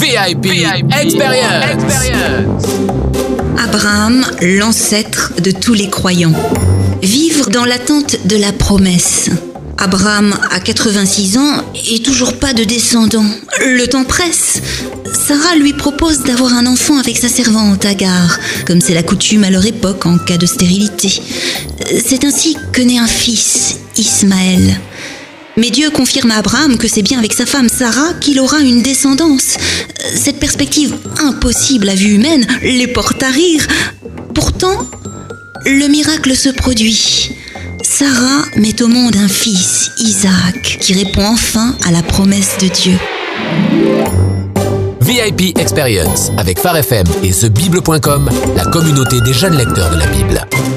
VIP Experience. Abraham, l'ancêtre de tous les croyants. Vivre dans l'attente de la promesse. Abraham a 86 ans et toujours pas de descendants. Le temps presse. Sarah lui propose d'avoir un enfant avec sa servante Agar, comme c'est la coutume à leur époque en cas de stérilité. C'est ainsi que naît un fils, Ismaël. Mais Dieu confirme à Abraham que c'est bien avec sa femme Sarah qu'il aura une descendance. Cette perspective impossible à vue humaine les porte à rire. Pourtant, le miracle se produit. Sarah met au monde un fils, Isaac, qui répond enfin à la promesse de Dieu. VIP Experience avec Phare FM et TheBible.com, la communauté des jeunes lecteurs de la Bible.